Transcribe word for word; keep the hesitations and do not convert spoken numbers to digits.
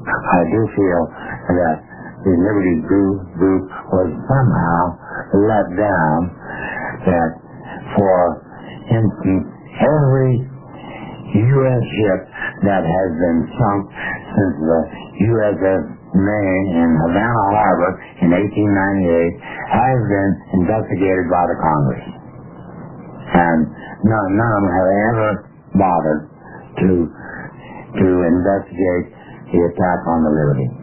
I do feel that the Liberty Group was somehow let down, that for instance, every U S ship that has been sunk since the U S S Maine in Havana Harbor in eighteen ninety-eight has been investigated by the Congress. And none, none of them have ever bothered to to investigate the attack on the Liberty.